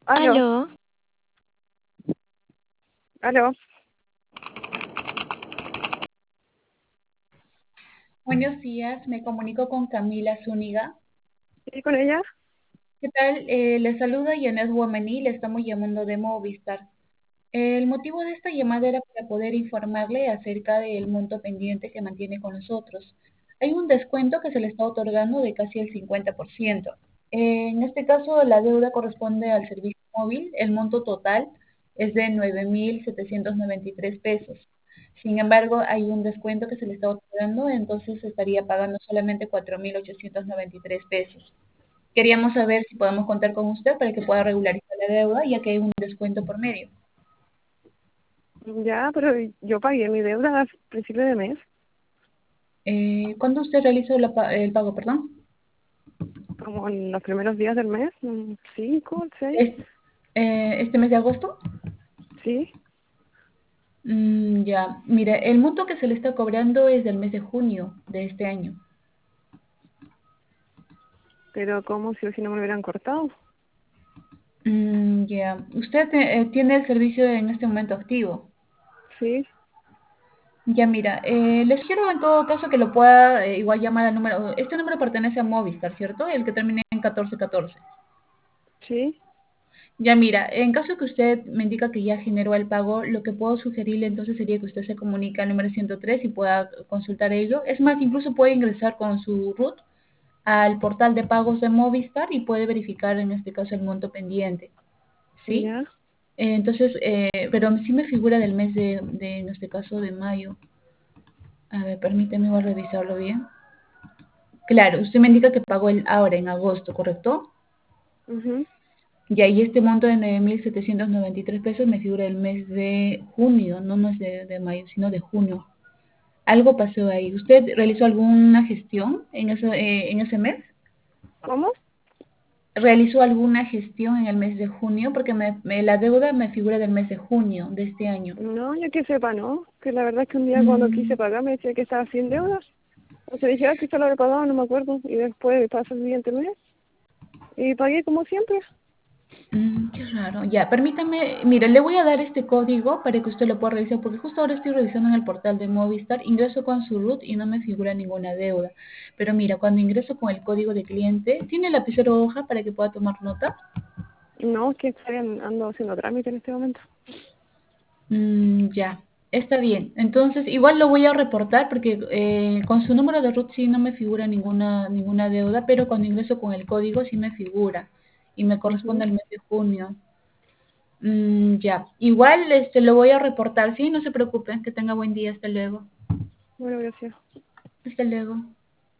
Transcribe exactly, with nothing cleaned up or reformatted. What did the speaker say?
Aló, Aló, aló. Buenos días, me comunico con Camila Zúñiga. ¿Y con ella? ¿Qué tal? Eh, le saluda Yanet Guamaní, le estamos llamando de Movistar. El motivo de esta llamada era para poder informarle acerca del monto pendiente que mantiene con nosotros. Hay un descuento que se le está otorgando de casi el cincuenta por ciento. Eh, en este caso, la deuda corresponde al servicio móvil. El monto total es de nueve mil setecientos noventa y tres pesos. Sin embargo, hay un descuento que se le está otorgando, entonces estaría pagando solamente cuatro mil ochocientos noventa y tres pesos. Queríamos saber si podemos contar con usted para que pueda regularizar la deuda, ya que hay un descuento por medio. Ya, pero yo pagué mi deuda a principio de mes, Eh, ¿cuándo usted realizó la pa- el pago, perdón? como en los primeros días del mes, mm, cinco, seis, ¿Es- eh, ¿Este mes de agosto? sí, Mm, ya, mire, el monto que se le está cobrando es del mes de junio de este año. pero como si, si no me lo hubieran cortado. Mm, ya, usted eh, tiene el servicio en este momento activo. Sí, Ya, mira, eh, les quiero en todo caso que lo pueda eh, igual llamar al número. Este número pertenece a Movistar, ¿cierto? El que termina en catorce catorce. sí, Ya mira, en caso que usted me indica que ya generó el pago, lo que puedo sugerirle entonces sería que usted se comunique al número ciento tres y pueda consultar ello. Es más, incluso puede ingresar con su RUT al portal de pagos de Movistar y puede verificar en este caso el monto pendiente, ¿sí? ya. Eh, entonces, eh, pero sí me figura del mes de, de, en este caso, de mayo. A ver, permíteme, voy a revisarlo bien. Claro, usted me indica que pagó el ahora en agosto, ¿correcto? Mhm. Y ahí este monto de nueve mil setecientos noventa y tres pesos me figura el mes de junio, no mes de, de mayo, sino de junio. Algo pasó ahí. ¿Usted realizó alguna gestión en ese, eh, en ese mes? ¿Cómo? ¿Realizó alguna gestión en el mes de junio? Porque me, me- la deuda me figura del mes de junio de este año. No, yo que sepa, no. Que la verdad es que un día cuando quise Mm, pagar me decía que estaba sin deuda. O sea, dije, ah, quizá lo había pagado, no me acuerdo. Y después pasó el siguiente mes y pagué como siempre. mm, qué raro. Ya, permítame, mire, le voy a dar este código para que usted lo pueda revisar, porque justo ahora estoy revisando en el portal de Movistar, ingreso con su RUT y no me figura ninguna deuda. Pero mira, cuando ingreso con el código de cliente, ¿tiene lapicero o hoja para que pueda tomar nota? No, es que estoy en- ando haciendo trámite en este momento. Mm, ya, está bien. Entonces, igual lo voy a reportar porque eh, con su número de RUT sí no me figura ninguna, ninguna deuda, pero cuando ingreso con el código sí me figura y me corresponde Mhm. al mes de junio. Mm, ya, igual este, lo voy a reportar, sí, no se preocupen, que tenga buen día, hasta luego. Bueno, gracias. Hasta luego.